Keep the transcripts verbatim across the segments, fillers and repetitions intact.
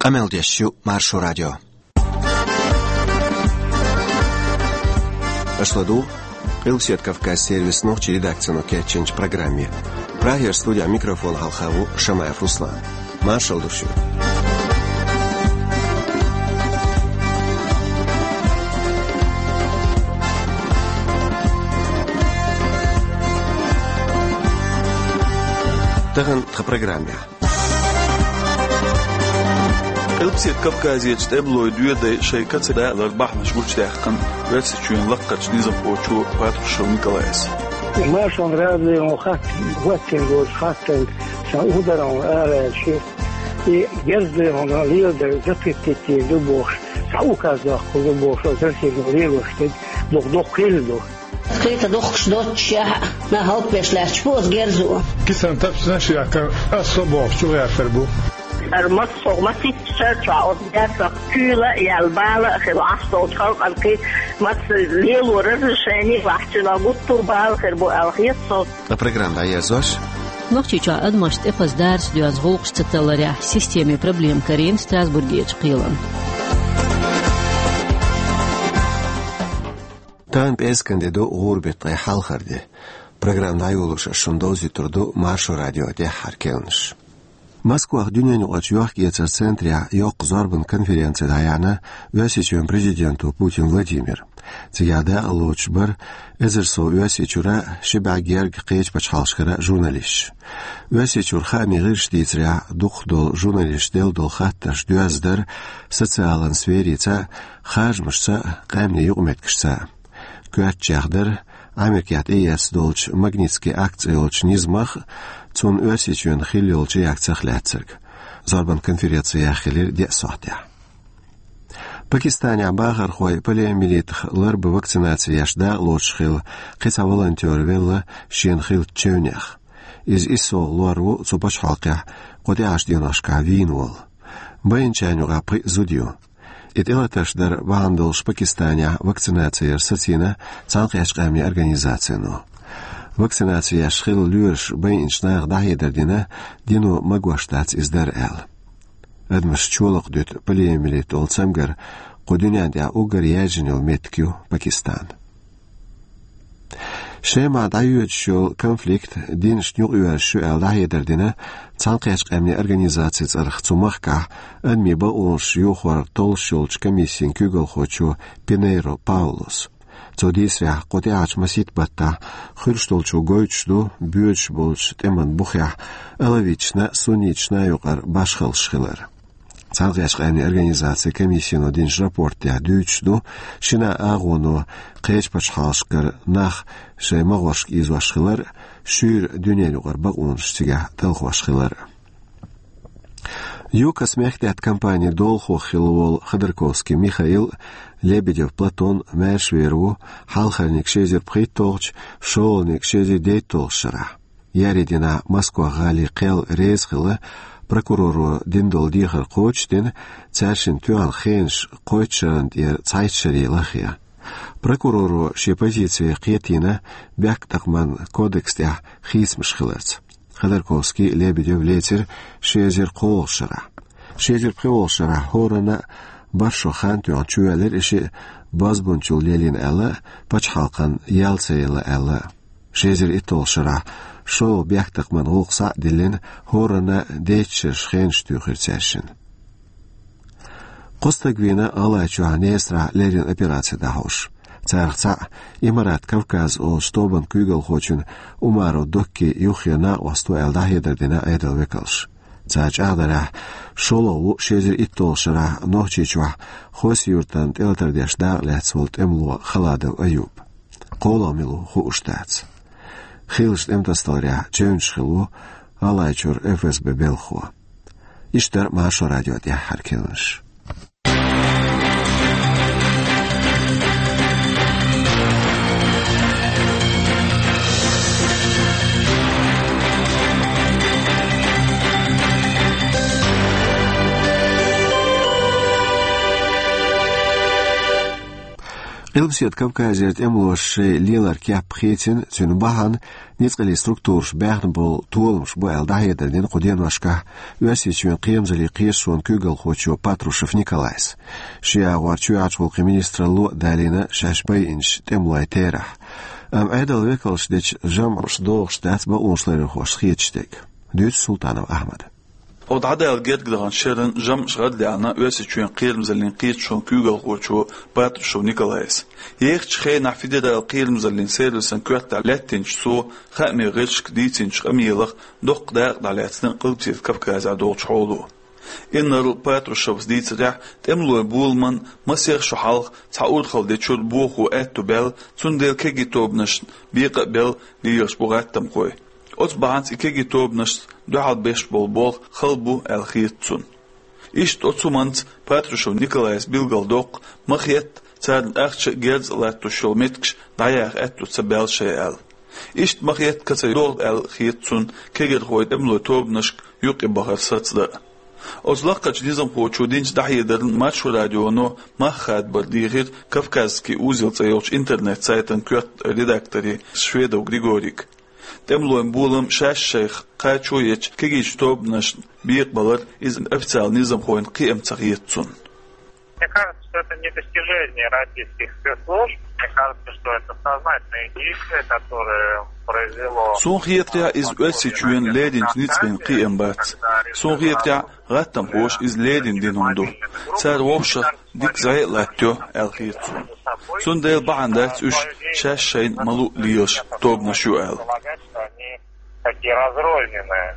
Ameldessu Marsu Radio. Ашладу, Илсет Кавказ сервис ночи редакцию Кетченч программе. Прагер студия микрофон Халхаву Шамаев Руслан. Маршал душу. Таган в программе. Илсет Кавказье штебло дюйда шей кацеда ларбах мashgul штяхкан версичуен лаккач низапочу Патрушев Николаевич. Маршал радио хат ваттенгош хаттен саударан араши и герде он лидер запитти любовь сауказах любовь зерсино левоште дох дох хилдо Скрита дохш доча на халпешлач поз герзу. Кисан тапснаш яка особо чуя фербу. المص ومسيت شرطة أضيافة كيلة يالبالة خير عصر وتخلق الكي مص ليل وررشاني وحشنا قطو بال خير بو الخيط صوت. Программа «Аязош». Нохчича адмашт эфас дарс дюаз волкш циталаря системе проблем Карин Страсбурге чпилан. Тан песканде до урбет ай халхарде. Программа «Аюлуша» шундози турду Маршу радио де харкелнш. Москва дюняню очуахки в центре йок зорбан конференции даяна весичуем президенту Путин Владимир. Цияда лучбар эзерсо весичура шибагерг кеч пачхалшкара журналист. Весичур хами гирштицря духдол журналист дел дол хатташ дюаздер социален сферица хажмышца камни югметкшца. Куатчахдер Америкат ЕС долч магнитский акции олч низмах цун өсичуен хилли олчи акциях ляцерг. Зорбан конференция яхилир де сохтя. Пакистане багар хой полиэмилитх ларбы вакцинация яшда лоч хил қиса волонтер велла шен хил чевнях. Из исо луару цупач халқя қоди ашденашка винвол. Байнчанюға при зудио. Итилаташ дар вандолш Пакистане вакцинация сатина цалқяшқами организацияну. Вакцинация шхил люрш байнчнах дахидердина дину магуаштац издар эл. Адмаш чолок дют полиэмилит олцамгар қодуняндя угар яжинил меткю Пакистан. Шема даюет шол конфликт дин шнюг уершу эл дахидердина цалқяшқами организация царх цумахка адми ба олш юхвар толшолч комиссин кюгл хочу Пинейро Паулус. Цодисвя қотяч масит батта хырштолчу гойчду бюч болч теман бухя элавична сунична юқар башхал шхилар. Цалқяшқами организация комиссину динш рапортя дючду шина агону қеч пачхалшкар нах шаймағвашк извашхилар шүр дүнен юқар бағунштига талхвашхилар. Юка смехте от компании Долхо Хилвол Ходорковский Михаил Лебедев Платон Мэшверу Халхарник Шезер Притолч Шолник Шезер Дейтолшара. Яридина Москва Гали Кел Резхила прокурору Диндол Дихар Кочтин Царшин Тюан Хенш Кочшанд и Цайтшари Лахия. Прокурору Шепозиции Кьетина Бяктахман Кодекстя Хисмшхилерц. Ходорковский Лебедев Летер Шезер Колшара. Шезер Колшара Хорана Баршо Хантюан Чуэлер иши Базбунчул Лелин Элла Пачхалкан Ялцейла Элла. Шезер Итолшара Шо Бяктахман Олкса Дилин Хорана Дейчер Шхенштюхерцешин. Костагвина Алачуа Нестра Лерин операция Дахош. Царца Имарат Кавказ о стобан кюгел хочун умаро докки юхьяна васту элдахидердина эдел векалш. Цач ахдара шолову шезер иттолшара нохчичва хос юртан телтердешда лецволт эмлуа халадев аюб. Коломилу хуштац. Хилш эмтасталря чевншхилу алайчур ФСБ белхуа. Иштер Маршу радио дя харкелнш. Elbsiet Kavkaziyat emloş lilar kap khitin tün bahan nitsqali strukturş bähnbol tolmuş bu eldahyadın qodiyan başqa üyesiçün qiyamzali qiyson kügel xoçu Patrushev Nikolays. Şia warçu açqol ministrallu dalina şaşbay inş temlaytera. Am aydal vekalşdeç jamrş doğştat ba onşların xoş xiyetstek. Düz Sultanov Ahmed. Od adel gergdahan şerin jam şgadliana üyesiçün qiyamzalin qiyson kügel xoçu Patrushev Nikolays. Yeğç xeyna federal qiyamzalin servisin kötta latinç su xami gışk ditinç amiyalıq doqda dalatın qılbsiz Kavkazya dolçolu. Inner Patrushev ditsa temlo bulman masir şahal taud xalde çul buxu etubel tsundel kegitobnaş biqbel liyoş bugattam qoy. Ots bahans ikegitobnaş dual beş bol bol xalbu elxitsun. İşt otsumant Patrushev Nikolays bilgaldoq maxiyet tsad axç gerz lattu şolmetkş dayaq ettu tsabel şeyel. İşt maxiyet katsayol elxitsun kegir qoy temlo tobnaş yuqi bahar satsda. Озлақач дизам хочу динч дахидерн матшу радиону махад бардихир Кавказский узел цаёч интернет сайтан кёрт редактори Шведов Григорик. Темлоем булам шаш шейх қачуеч кегич тобнаш биек балар из официал низам хоин қием цахиетцун. Мне кажется, что это не достижение российских спецслужб. Мне кажется, что это сознательные действия, которые произвело... Сунхиетря из Уэсичуен ледин ницкин қиембат. Сунхиетря раттам хош из ледин динунду. Цар вовшах дик зай латтё элхиетцун. Сундейл баандат уж шаш шейн малу лиош тобнашу эл. Такие разрозненные.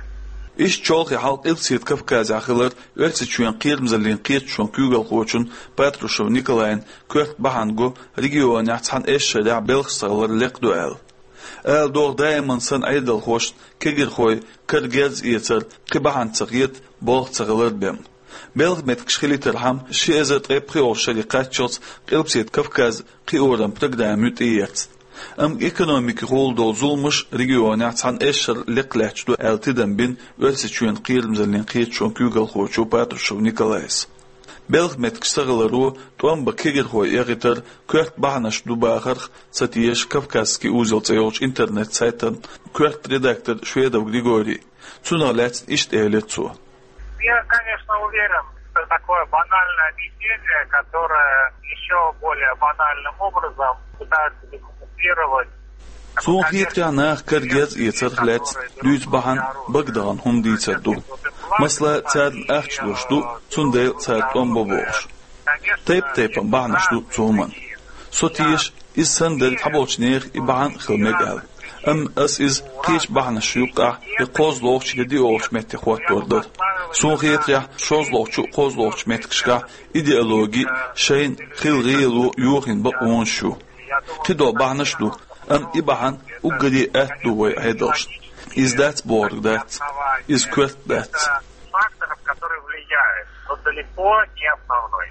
İş çolqi halk Elbsiet Kavkazya xılar Uersичуен qiyermzalin qiyetçun kügel qoçun Patrushev Nikolayn kört bahangu region yaxtsan eşşeda belxsağlar liqdu el. El doğ daiman san aydal xoş kegir xoy kırgez yeter qibahan tsaqiyet bolq tsaqalar bem. Belg metkş xiliter ham şi ezet epqi ol şariqatçots Elbsiet Kavkaz qiyoran programüt iyert. Am ekonomik rolda zulmuş regiona tan eşer liqlaçdu eltiden bin Uersичуен qiyermzalin qiyetçun kügel xoçu Patrushev Nikolays. Belg metkşsağlaru tuam bakigir xoy eğiter kört bahnaş dubaxar satiyeş Kavkazski uzel цаёч интернет сайтан kört редактор Шведов Григорий. Цуналец ишт эвлецу. Я, конечно, уверен, что такое банальное объяснение, которое еще более банальным образом пытается декомментировать. Сунхиетря нах кыргез ецерлец лüz bahan bagdan hum diycerdu. Masla цад ахчлушту цундел цад омбобош. Тейп тейпан bahnaşdu цуман. Sotiyeş iz sandel taboçneer ibahan xilmegel. Am as iz qish bahnaş yuqa ve qozloqç dedi oçmetli xottordur. Sунхиетря шозлоqçu qozloqç metkişka ideologi şeyin xilgiylu yuqin ba onşu. Qido bahnaşdu am ibahan uggadi atdu way aydosh. Is that borg that is quest that. Факторов, которые влияют, но далеко не основной.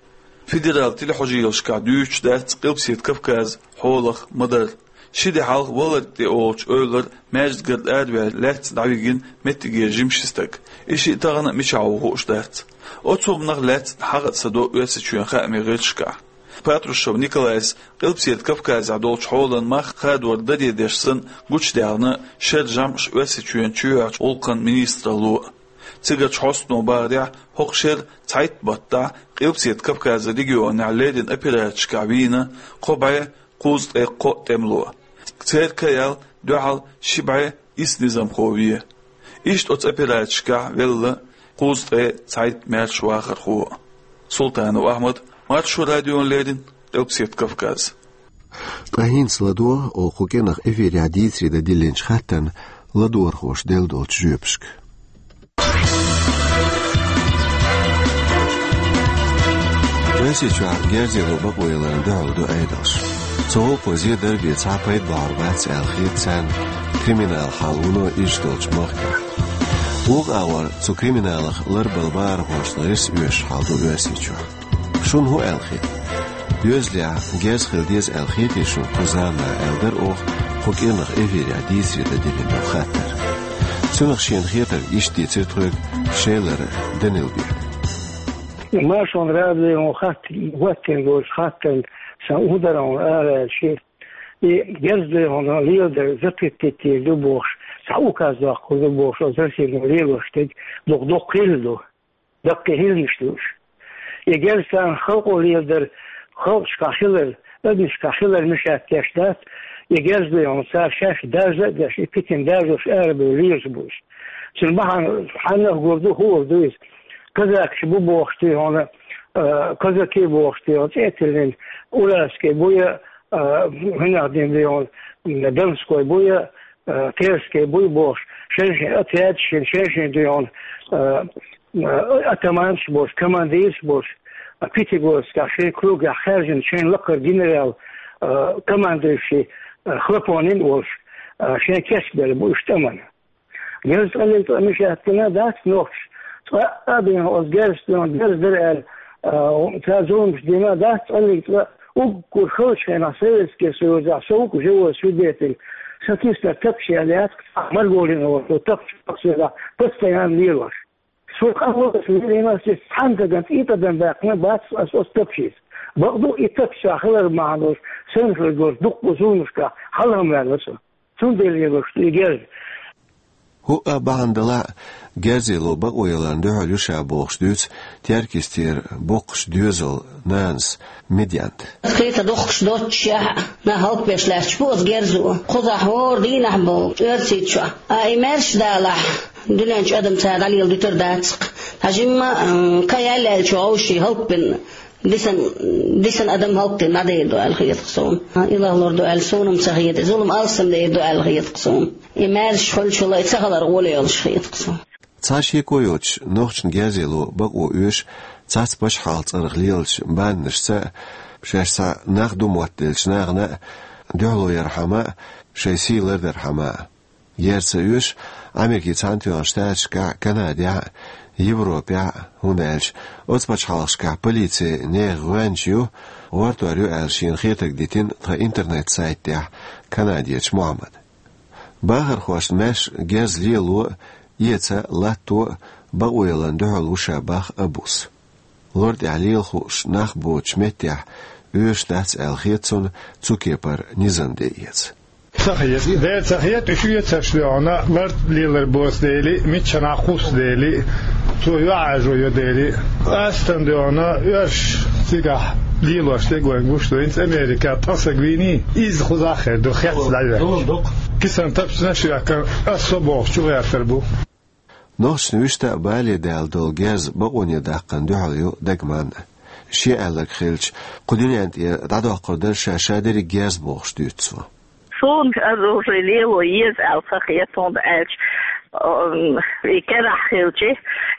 Federal telehojiyelshka düç dat Elbsiet Kavkaz holaq madar. Şidi halq walad oç öler mecgird adver lat davigin metige jimşistak. İşi tağana miçawu hoşdat. Otsumnaq lat haqat sado Uersичуен xami gılşka. Patrushev Nikolays Elbsiet Kavkazya dolç holan max xadwar dadedeshsin guçdağını şerjamş Uersичуен çüyaç olqan ministralu. Tsigaç hostno barya hoqşer tayt batta Elbsiet Kavkazya regiona ledin operatçka vina qobaya quz eqo temlu. Tserkayal dual shibay isnizam khoviye. İşt ots operatçka vella quz e tayt merchwaxar xo. Sultanov Ahmed Матшу радион ледин Elbsiet Kavkaz. Tahin slado o xukenach eferi aditri da dilench khatan lador xosh deldo tjupsk. Uersичуен gerzelo baboylan daldo aydos. Çoğu poziye derbi çapayt barbat elxitsan kriminal haluno işdolç mahka. Uq awar zu kriminalach larbalbar xoshlis üş haldo Uersичуен. Şun hu elxit. Gözlya gez xildiz elxit işun kuzana elder ox xukenach everi adisri da dilin xatar. Sönach şen xetar işti çetrug şeyler denilbi. ما شون راديو خط وقتن جوز خطن سأودرون آل شيء يجزي هنا ليلدر زتتتي لبوش سأوكا زاق لبوش وزرسي ليلوشتك دق دق قيلدو دق هيلشتوش يجلسان خلقو ليلدر خلق شكاخيلر ابن شكاخيلر مشات كشتات يجزي هنا صار شاش دازة داش يبتن دازوش آرب وليز بوش سنبحان حنا قردو هو دويس كذاك شبو بوشتي هنا كذا كي بوشتي وتأتلين أولاسكي بويا هنا دين ديون دمسكوي بويا كيرسكي بوي بوش شنشن أتياتشن شنشن ديون أتمانش بوش كمان ديس بوش أبيتيغوس كاشي كروغ خارجن شين لقر جنرال كمان ديشي خلقونين وش شين كسبر بوش تمن جلس قلت مش أتنا داس نوش أبين أزجرس ديون جرس درال تازون مش دينا داس قلت وكل خلش هنا سيرس كسوزا سوق جوا سوديتل ساتيستا تبشي عليات مرقولين وتبشي تبشي بس تيان ليلوش سوق أول سودي ناس حنتا جنت إيتا دن باقنا بات أسوس تبشيس بقدو إتبشي خلر معنوش سنفر جور دق بزونشكا حلهم لالوسا سندي ليلوش يجرد هو بعندلا جازيلو بقويلان دهلو شابوخش دوت تيركستير بوقش دوزل نانس ميديانت خيتا دوخش دوتشا نهالك بيشلاش بوز جرزو خذا حوار دي نحبو ارسيتشا اي مرش دالا دلانش ادم تاد علي الدكتور داتق هجما كيال شوشي هالك بن ديسن ديسن ادم هالك نادي دو الخيط قصون الى الله دو السونم سخيت زولم السم دي دو الخيط قصون يمارش خل شو لا يتسخلر ولا يلش خيط قصون تاشي كويوتش نوخشن جازيلو بقو يوش تاس باش حالت ارغليلش بانشتا بشاشتا ناخدو موتلش ناغنا دولو يرحما شيسي لرد يرحما يرسا يوش امريكي تانتو اشتاش كا كناديا يوروبيا هونالش اوت باش حالش كا بوليتي نيغوانجيو وارتواريو الشين خيتك ديتين تا انترنت سايت ديا كناديش محمد باخر خوش ماش جاز ليلو يتا لاتو بقويلان دهلو شاباخ أبوس لورد عليل خوش ناخبو تشمتيح ويش دات الخيتون تسوكيبر نيزان ديت صحيح ده صحيح تشويه تشلونا ورد ليلر بوس ديلي ميتشنا خوس ديلي تو يعجو يديلي استن ديونا يش سيغا ليلوش تيغوين غوشتو انت امريكا تاسغويني از خوز اخر دو خيت دايو كيسان تبسنا شي كان اصبو شو يعتربو نوش نوشتا بالي دال دول جاز بقوني داقن دوحليو دقمان شي ألك خيلش قدوني أنت دادو قدر شاشادري جاز بوخش دوتسو شون الرجلية ويز الفخيتون بألش يكرا خيلشي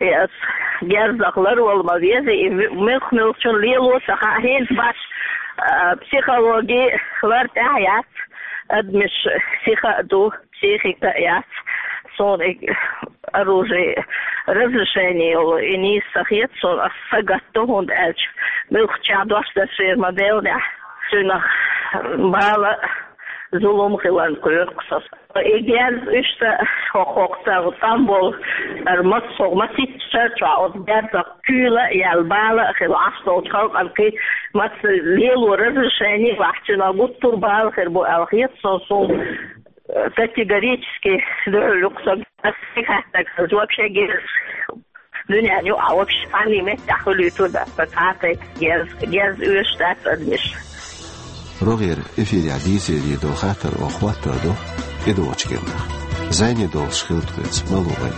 جاز دقلر والمبيزي مخنوشون ليلو سخاهين باش بسيخولوجي ورد احيات ادمش سيخا دو بسيخيك احيات صون أروجي разрешение и не сахет сон асагатто und elch milch chadwas das für modell ja schöne bala zulum khilan kurqsas egal ist hochta tambol ermat sogmatit sertra od derda kühle yalbala khilasto khalq alki mat leel разрешение вахтина гуттур бал khirbo alkhiyat son категорически люксом асихатак вообще гез dünya nu awak ani met dakhlu tuda fatate gez gez üstat admish روغير افيد عديسي دي دو خاطر واخواتر دو ادو وچكنا زاني دو شخلت كت ملوغي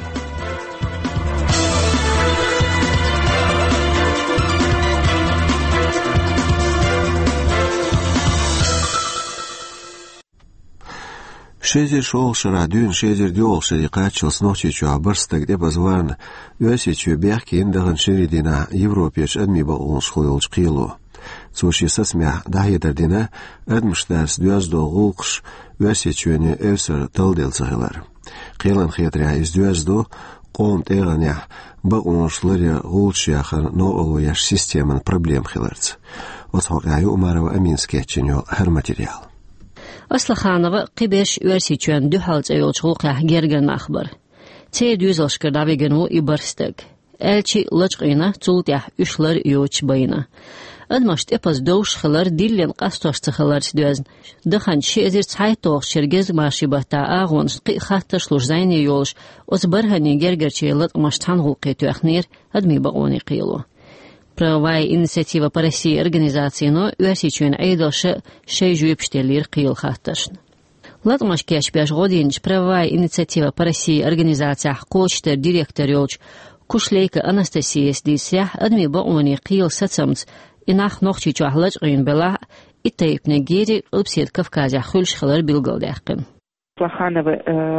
شيزر شول شرادون شيزر ديول شريقات شلس نوشي چو عبرستك دي بزوارن يوسي چو بيحكي اندغن شريدنا يوروبيش ادمي بقلنش خويلش قيلو سوشي سسمع داهي دردنا ادمش دارس دوز دو غولقش يوسي چواني اوسر تلديل صغيلر قيلن خيطريا از دوز دو قوم تيغنيا بقلنش لريا غولش ياخر نوغلو ياش سيستيمن проблем خيلرц وطوقعيو امارو امين سكيتشنيو هر ماتريال أصلخانة قبش ورسيتشان دو حالت أيوش غوقع جرجن أخبر تيد يزلش كردابي جنو إبرستك ألشي لجقينا تولتيح إشلر يوش بينا أدمشت إبز دوش خلر ديلين قاستوش تخلر سدوزن دخان شي ازير تحاي توغ شرگز ماشي بحتا آغونش قي خاتش لوش زيني يولش وزبرهني گرگرچي لط مشتان غوقي تواخنير أدمي بقوني قيلو Правовая инициатива по России организации, но уэрсичуэн айдалша шей жуепштелир қиыл хатташн. Латмаш кеш бяш годинч правовая инициатива по России организация коучтер директор ёлч Кушлейка Анастасия сдисях адми баони қиыл сацамц инах нохчи чахлач гын бела итейпне гери упсет Кавказя хульш хылар билгалдяхкын. Аслаханова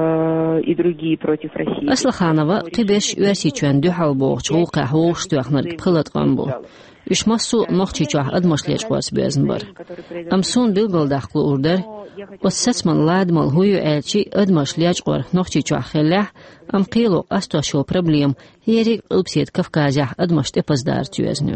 э, и другие против России. Аслаханова қибеш уэрсичуэн дюхал боғч ғуқа хоғш туяхнар пхылат ғамбу. Ишмассу нохчи чах адмашлеч қуас бязн бар. Амсун билгалдахклу урдар والسسمن لادمال هو يأتي أدمش ليجقر نخشي جاخله أم قيلو أستوشو проблем هيري أبسيد كفكازيح أدمش تبزدار تيوزنيو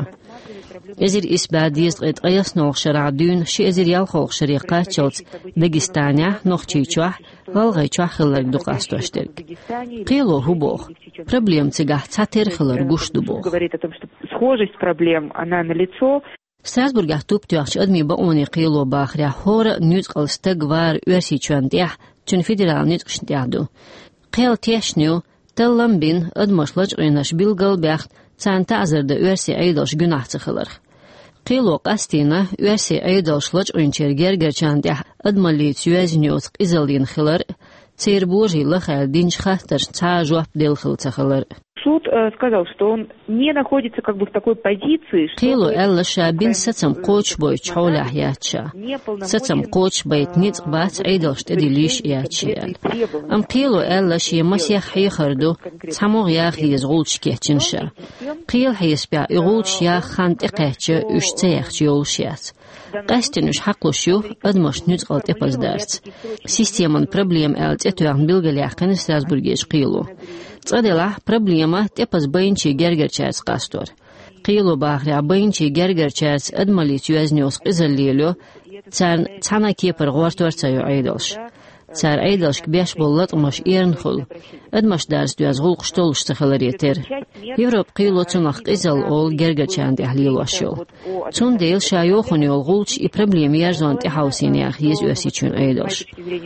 إزير إسباد يزغيت غيس نوغ شرع دون شي إزير يالخوغ شريقات شوت داغستانيا نخشي جاح غالغي جاح خلر دوق أستوشترك قيلو هو بوغ проблем تيغاح تاتير خلر گوش دو بوغ схожесть проблем она налицо. Strasburgah tuptuach admi baoni qilo bakhria hor nüt qalstagvar ursi chwantih tun federal nüt qshtiadu qel tieshnu tallambin admashlaj oynash bilgal baxt tsanta azarda ursi aydosh günah tsikhlar qilo qastina ursi aydosh oyncherger gerchantih admali tsyaznyot izalin khlar tsirboji lakhal dinch khatar tsa jwap del khil tsikhlar Суд э, сказал, что он не находится как бы в такой позиции, что... Қилу әлі шабин сәтсім қоч бой чаулях яча. Сәтсім қоч байт ниц бац айдалшт эдилиш ячиял. Ам қилу әлі шиемас ях хайхарду цамуғ ях ез ғулч кетчінша. Қил хайеспя иғулч ях хант иқәтчі үш цәяхч йолш яц. Қастин үш хақлушу адмаш нүц қалт эпаздарц. Системан проблем әлт этуян билгаляқын Страсбургеш қилу. Цадела проблема тепас баинчи гергерчац қастор. Қилу бахря баинчи гергерчац адмалит юазнёс қизаллелю царн цана кепер ғвартуар цаю айдалш. Цар айдалш кбяш боллат умаш ернхул. Адмаш дарс дуаз ғул қштолш цахаларетер. Европ қилу цунах қизал ол гергерчан дяхлилу ашол. Цун дейл шайохуни ол ғулч и проблеми ярзон тихаусинях ез уасичун айдалш.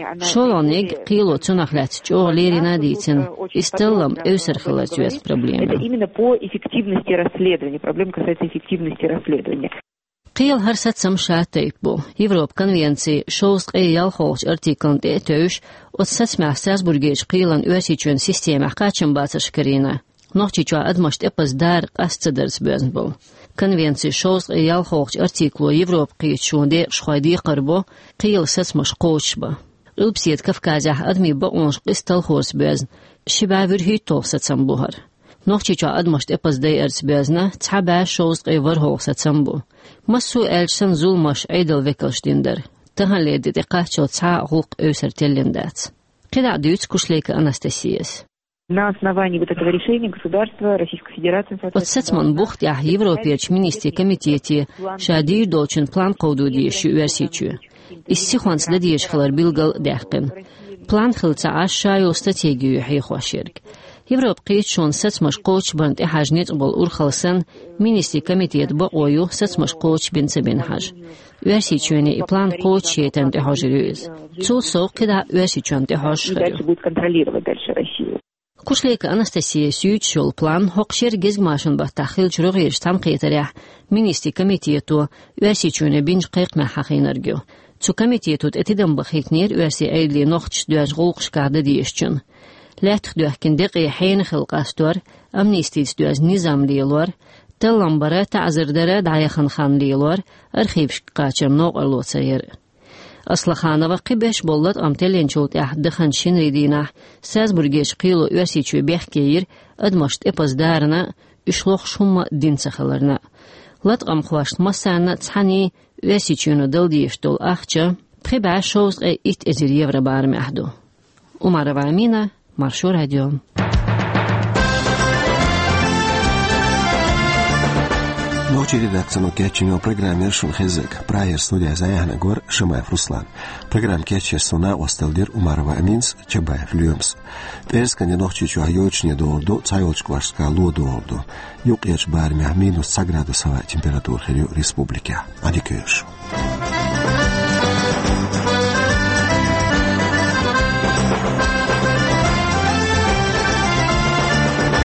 Шолонег қилу цунах ләтч оғ лерина дейцин истеллам эвсер хилат уас проблеми. Это именно по эффективности расследования. Проблема касается эффективности расследования. قيل هرست سمشا تيبو يوروب كونفنسي شوز قيال خوش ارتيكلن تيتوش وتسمع ستراسبورغيش قيلن اوسيچون سيستيم قاچن باسش كرينا نوخچيچو ادمشت اپس دار قاستدرس بزنبو كونفنسي شوز قيال خوش ارتيكلو يوروب قيچون دي شخايدي قربو قيل سسمش قوشبا البسيت كفكازه ادمي بونش قستل خورس بزن شبا ورهيتو ستسمبوهر نوخچيچو ادمشت اپس داي ارس بزنا تحبا شوز قيور هو ستسمبو مسو эльшен зулмаш айдал векалштиндер. Тахан леди декачо ца гук ösертеллендец. Кида дюц Кушлейка Анастасиес. На основании вот этого решения государства Российской Федерации... От сецман бухт я Европеч министи комитете шадир долчин план кодудиеш уверсичу. Иссихванс ледиеш хлар билгал дяхкин. План хилца ашшаю стратегию хайхуаширк. Европа шон сецмаш коуч банд ихажнит бол урхалсан министи комитет бaqoyu сецмаш коуч бинцебин хаж. Уверсичуэни и план коуч етен ихажирюз. Цу соқ кида уверсичуэн ихаж. Дальше будет контролировать дальше Россию. Кушлейка Анастасия сүйчул план хоқшер гезгмашын бахтахил чуруғирш тамқиетарях министи комитету уверсичуэни бинж қиқма хақинаргю. Цу комитетут этиден бахикнер уверси айдли нохч дуаж ғулқш кады дейшчун. لا تخدوه كندقي حين خلق أستور أمنيستي تدوز نظام ليلور تلمبرة تعذر درة دعي خان خان ليلور أرخيبش قاتشر نوق أرلو تسير أصل خانة وقبش بولت أمتلين شوت أحد دخن شين ريدينه سازبورغيش قيلو يوسيچو بيحكير أدمشت إباز دارنا إشلوخ شوم دين سخلرنا لات أم خواشت مسانا تحاني يوسيچونو دل ديشتول أخچا بخيبع شوز إيت إزير يفر بارم أحدو أمار وعمينة Маршу радио. Ночь Ночи редакцию кетчинга программер Шунхезек, прайер студия Заяхна Гор, Шамаев Руслан. Программ кетчер Суна Осталдир Умарова Аминс, Чабаев Люмс. Терскане ночи чуайочне доорду, цайочквашка лу доорду. Юк еч бармя минус градусова температура Республики. Адикюш.